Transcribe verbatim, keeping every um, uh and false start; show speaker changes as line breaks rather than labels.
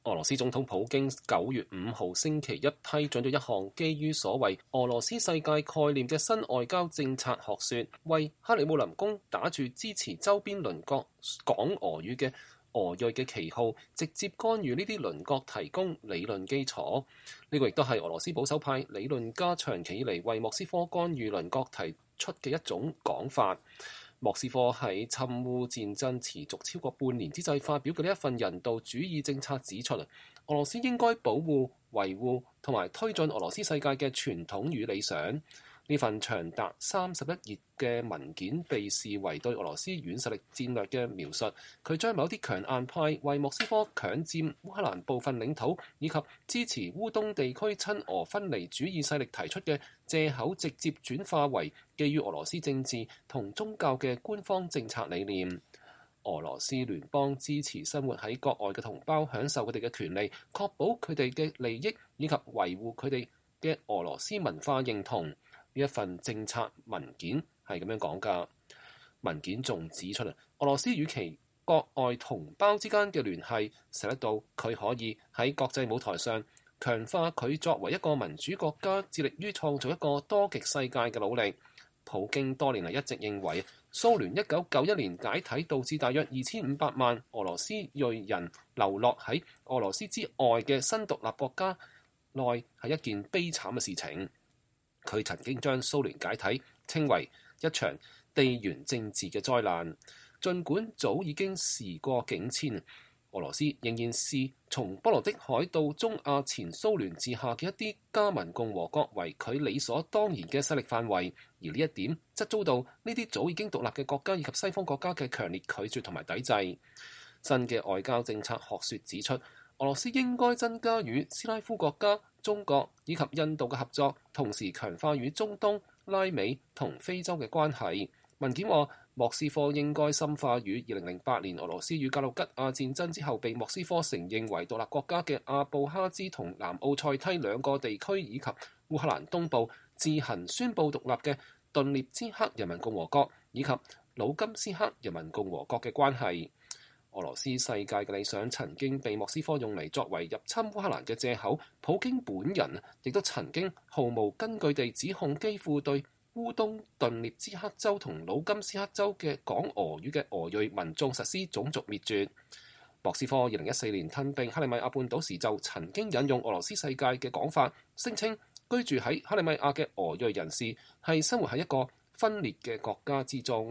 俄羅斯總統普京九月五號星期一批准咗一項基於所謂俄羅斯世界概念嘅新外交政策學說，為克里姆林宮打住支持周邊鄰國講俄語嘅俄裔嘅旗號，直接干預呢啲鄰國提供理論基礎。呢個亦都係俄羅斯保守派理論家長期以嚟為莫斯科干預鄰國提出嘅一種講法。莫斯科喺侵烏戰爭持續超過半年之際發表嘅呢一份人道主義政策指出，俄羅斯應該保護、維護同埋推進俄羅斯世界嘅傳統與理想。呢份長達三十一頁嘅文件被視為對俄羅斯軟實力戰略嘅描述。佢將某啲強硬派為莫斯科強佔烏克蘭部分領土以及支持烏東地區親俄分離主義勢力提出嘅藉口，直接轉化為基於俄羅斯政治同宗教嘅官方政策理念。俄羅斯聯邦支持生活喺國外嘅同胞享受佢哋嘅權利，確保佢哋嘅利益以及維護佢哋嘅俄羅斯文化認同。呢一份政策文件係咁樣講㗎。文件仲指出啊，俄羅斯與其國外同胞之間嘅聯繫，使得到佢可以喺國際舞台上強化佢作為一個民主國家致力於創造一個多極世界嘅努力。普京多年嚟一直認為，蘇聯一九九一年解體導致大約二千五百萬俄羅斯裔人流落喺俄羅斯之外嘅新獨立國家內係一件悲慘嘅事情。佢曾經將蘇聯解體稱為一場地緣政治嘅災難。儘管早已經時過境遷，俄羅斯仍然視從波羅的海到中亞前蘇聯治下嘅一啲加盟共和國為佢理所當然嘅勢力範圍，而呢一點則遭到呢啲早已經獨立嘅國家以及西方國家嘅強烈拒絕同埋抵制。新嘅外交政策學說指出，俄羅斯應該增加與斯拉夫國家、中國以及印度嘅合作，同時強化與中東、拉美同非洲嘅關係。文件話，莫斯科應該深化與二零零八年俄羅斯與格魯吉亞戰爭之後被莫斯科承認為獨立國家嘅阿布哈茲同南奧塞梯兩個地區，以及烏克蘭東部自行宣布獨立嘅頓涅茨克人民共和國以及盧甘斯克人民共和國嘅關係。俄羅斯世界嘅理想曾經被莫斯科用嚟作為入侵烏克蘭嘅藉口，普京本人亦都曾經毫無根據地指控基輔對烏東頓涅茨克州同盧甘斯克州嘅講俄語嘅俄裔民眾實施種族滅絕。莫斯科二零一四年吞併克里米亞半島時就曾經引用俄羅斯世界嘅講法，聲稱居住喺克里米亞嘅俄裔人士係生活喺一個分裂嘅國家之中。